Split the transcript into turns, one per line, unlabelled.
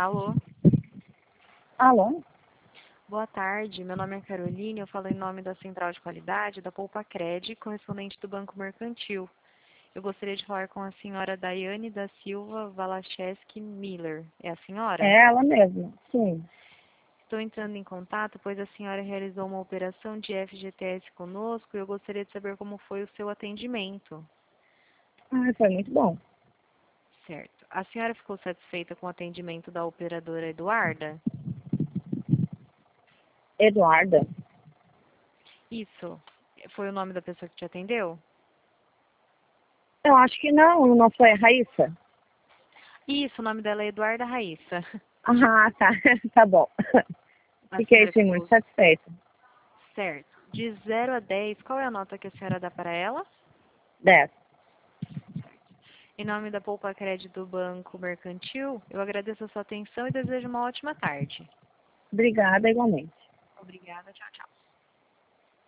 Alô,
Alô?
boa tarde. Meu nome é Caroline, eu falo em nome da Central de Qualidade da Poupacred, correspondente do Banco Mercantil. Eu gostaria de falar com a senhora Daiane da Silva Valacheski Miller. É a senhora?
É ela mesma, sim.
Estou entrando em contato, pois a senhora realizou uma operação de FGTS conosco e eu gostaria de saber como foi o seu atendimento.
Ah, foi muito bom.
Certo. A senhora ficou satisfeita com o atendimento da operadora Eduarda?
Eduarda?
Isso. Foi o nome da pessoa que te atendeu?
Eu acho que não foi a Raíssa?
Isso, o nome dela é Eduarda Raíssa.
Ah, tá, tá bom.
A
Fiquei,
senhora
sim, muito
ficou
satisfeita.
certo. De 0 a 10, qual é a nota que a senhora dá para ela?
10.
Em nome da Poupa Crédito do Banco Mercantil, eu agradeço a sua atenção e desejo uma ótima tarde.
Obrigada, igualmente.
Obrigada, tchau, tchau.